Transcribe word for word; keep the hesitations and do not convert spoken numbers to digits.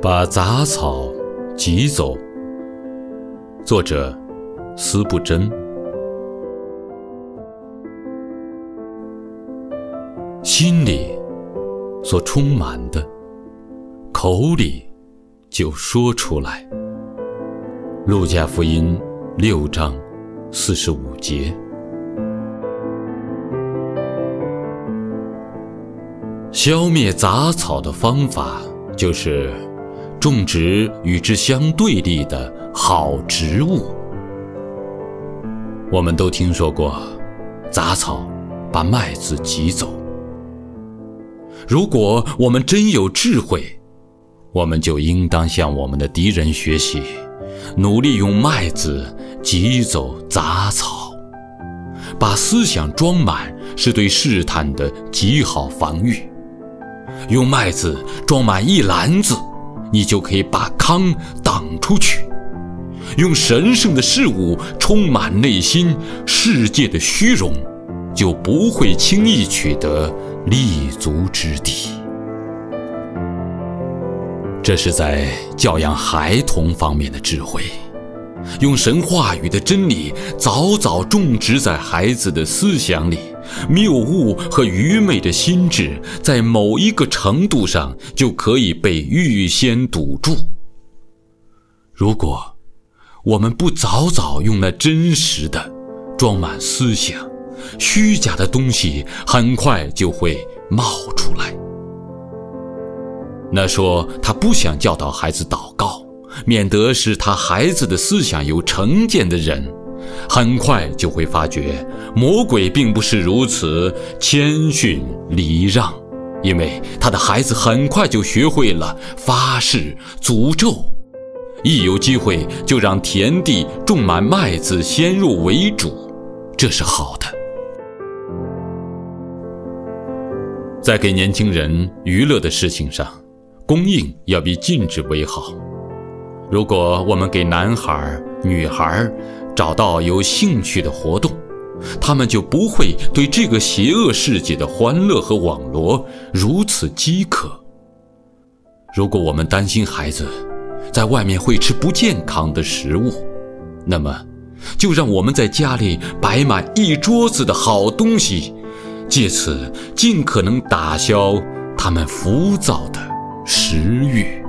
把杂草挤走。作者司不真。心里所充满的，口里就说出来。路加福音六章四十五节。消灭杂草的方法就是种植与之相对立的好植物。我们都听说过杂草把麦子挤走。如果我们真有智慧，我们就应当向我们的敌人学习，努力用麦子挤走杂草。把思想装满是对试探的极好防御。用麦子装满一篮子，你就可以把糠挡出去。用神圣的事物充满内心，世界的虚荣就不会轻易取得立足之地。这是在教养孩童方面的智慧，用神话语的真理早早种植在孩子的思想里，谬误和愚昧的心智在某一个程度上就可以被预先堵住。如果我们不早早用那真实的装满思想，虚假的东西很快就会冒出来。那说他不想教导孩子祷告，免得使他孩子的思想有成见的人，很快就会发觉魔鬼并不是如此谦逊礼让，因为他的孩子很快就学会了发誓诅咒，一有机会就让田地种满麦子先入为主，这是好的。在给年轻人娱乐的事情上，供应要比禁止为好。如果我们给男孩女孩找到有兴趣的活动，他们就不会对这个邪恶世界的欢乐和网罗如此饥渴。如果我们担心孩子在外面会吃不健康的食物，那么就让我们在家里摆满一桌子的好东西，借此尽可能打消他们浮躁的食欲。